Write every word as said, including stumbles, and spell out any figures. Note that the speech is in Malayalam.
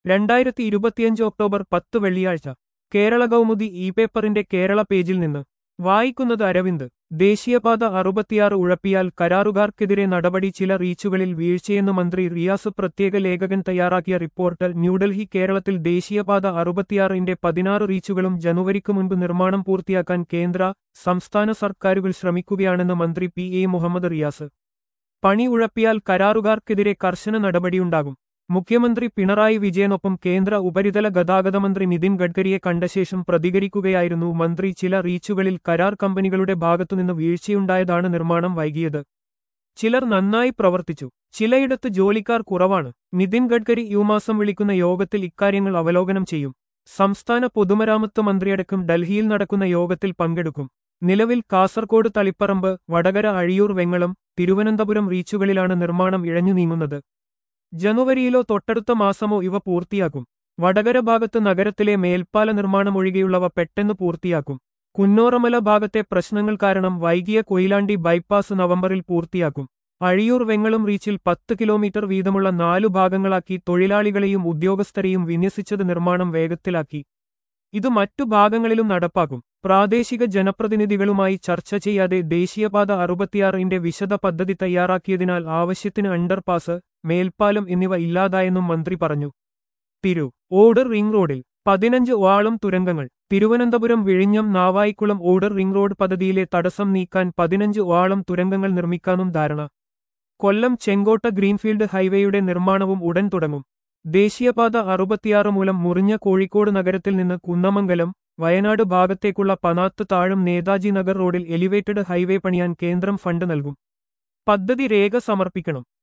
രണ്ടായിരത്തി ഇരുപത്തിയഞ്ച് ഒക്ടോബർ പത്ത് വെള്ളിയാഴ്ച കേരള കൗമുദി ഇ പേപ്പറിന്റെ കേരള പേജിൽ നിന്ന് വായിക്കുന്നത് അരവിന്ദ്. ദേശീയപാത അറുപത്തിയാറ് ഉഴപ്പിയാൽ കരാറുകാർക്കെതിരെ നടപടി, ചില റീച്ചുകളിൽ വീഴ്ചയെന്ന് മന്ത്രി റിയാസ്. പ്രത്യേക ലേഖകൻ തയ്യാറാക്കിയ റിപ്പോർട്ട്. ന്യൂഡൽഹി. കേരളത്തിൽ ദേശീയപാത അറുപത്തിയാറിന്റെ പതിനാറ് റീച്ചുകളും ജനുവരിക്ക് മുൻപ് നിർമ്മാണം പൂർത്തിയാക്കാൻ കേന്ദ്ര, സംസ്ഥാന സർക്കാരുകൾ ശ്രമിക്കുകയാണെന്ന് മന്ത്രി പി എ മുഹമ്മദ് റിയാസ്. പണി ഉഴപ്പിയാൽ കരാറുകാർക്കെതിരെ കർശന നടപടിയുണ്ടാകും. മുഖ്യമന്ത്രി പിണറായി വിജയനൊപ്പം കേന്ദ്ര ഉപരിതല ഗതാഗത മന്ത്രി നിതിൻ ഗഡ്കരിയെ കണ്ടശേഷം പ്രതികരിക്കുകയായിരുന്നു മന്ത്രി. ചില റീച്ചുകളിൽ കരാർ കമ്പനികളുടെ ഭാഗത്തുനിന്ന് വീഴ്ചയുണ്ടായതാണ് നിർമ്മാണം വൈകിയത്. ചിലർ നന്നായി പ്രവർത്തിച്ചു, ചിലയിടത്ത് ജോലിക്കാർ കുറവാണ്. നിതിൻ ഗഡ്കരി ഈ മാസം വിളിക്കുന്ന യോഗത്തിൽ ഇക്കാര്യങ്ങൾ അവലോകനം ചെയ്യും. സംസ്ഥാന പൊതുമരാമത്ത് മന്ത്രിയടക്കം ഡൽഹിയിൽ നടക്കുന്ന യോഗത്തിൽ പങ്കെടുക്കും. നിലവിൽ കാസർകോട് തളിപ്പറമ്പ്, വടകര, അഴിയൂർ, വെങ്ങളം, തിരുവനന്തപുരം റീച്ചുകളിലാണ് നിർമ്മാണം ഇഴഞ്ഞു നീങ്ങുന്നത്. ജനുവരിയിലോ തൊട്ടടുത്ത മാസമോ ഇവ പൂർത്തിയാക്കും. വടകര ഭാഗത്ത് നഗരത്തിലെ മേൽപ്പാല നിർമ്മാണം ഒഴികെയുള്ളവ പെട്ടെന്ന് പൂർത്തിയാക്കും. കുന്നോറമല ഭാഗത്തെ പ്രശ്നങ്ങൾ കാരണം വൈകിയ കൊയിലാണ്ടി ബൈപ്പാസ് നവംബറിൽ പൂർത്തിയാക്കും. അഴിയൂർ, വെങ്ങളം റീച്ചിൽ പത്ത് കിലോമീറ്റർ വീതമുള്ള നാലു ഭാഗങ്ങളാക്കി തൊഴിലാളികളെയും ഉദ്യോഗസ്ഥരെയും വിന്യസിച്ചത് നിർമ്മാണം വേഗത്തിലാക്കി. ഇത് മറ്റു ഭാഗങ്ങളിലും നടപ്പാക്കും. പ്രാദേശിക ജനപ്രതിനിധികളുമായി ചർച്ച ചെയ്യാതെ ദേശീയപാത അറുപത്തിയാറിന്റെ വിശദ പദ്ധതി തയ്യാറാക്കിയതിനാൽ ആവശ്യത്തിന് അണ്ടർപാസ്, മേൽപ്പാലം എന്നിവ ഇല്ലാതായെന്നും മന്ത്രി പറഞ്ഞു. തിരു ഓടർ റിംഗ് റോഡിൽ പതിനഞ്ച് വാളം തുരങ്കങ്ങൾ. തിരുവനന്തപുരം വിഴിഞ്ഞം നാവായിക്കുളം ഓടർ റിംഗ് റോഡ് പദ്ധതിയിലെ തടസ്സം നീക്കാൻ പതിനഞ്ച് വാളം തുരങ്കങ്ങൾ നിർമ്മിക്കാനും ധാരണ. കൊല്ലം ചെങ്കോട്ട ഗ്രീൻഫീൽഡ് ഹൈവേയുടെ നിർമ്മാണവും ഉടൻ തുടങ്ങും. ദേശീയപാത അറുപത്തിയാറ് മൂലം മുറിഞ്ഞ കോഴിക്കോട് നഗരത്തിൽ നിന്ന് കുന്നമംഗലം, വയനാട് ഭാഗത്തേക്കുള്ള പനാത്ത് താഴം നേതാജി നഗർ റോഡിൽ എലിവേറ്റഡ് ഹൈവേ പണിയാൻ കേന്ദ്രം ഫണ്ട് നൽകും. പദ്ധതി രേഖ സമർപ്പിക്കണം.